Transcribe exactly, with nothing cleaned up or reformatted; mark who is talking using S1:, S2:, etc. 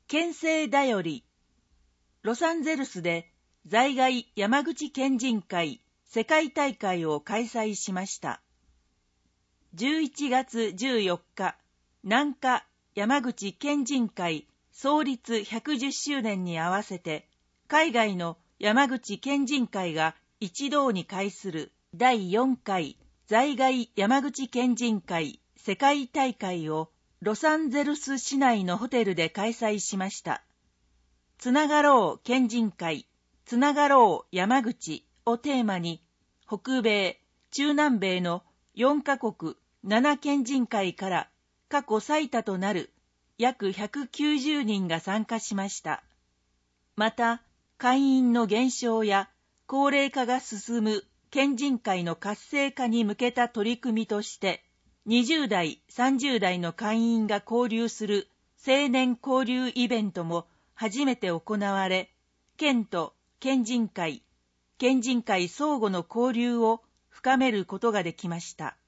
S1: 県政だより、ロサンゼルスで在外山口県人会世界大会を開催しました。じゅういちがつじゅうよっか、南下山口県人会創立ひゃくじゅっしゅうねんに合わせて、海外の山口県人会が一堂に会するだいよんかい在外山口県人会世界大会をロサンゼルス市内のホテルで開催しました。つながろう県人会、つながろう山口をテーマに、北米、中南米のよんかこくなな県人会から過去最多となる約ひゃくきゅうじゅうにんが参加しました。また、会員の減少や高齢化が進む県人会の活性化に向けた取り組みとして、にじゅうだい、さんじゅうだいの会員が交流する青年交流イベントも初めて行われ、県と県人会、県人会相互の交流を深めることができました。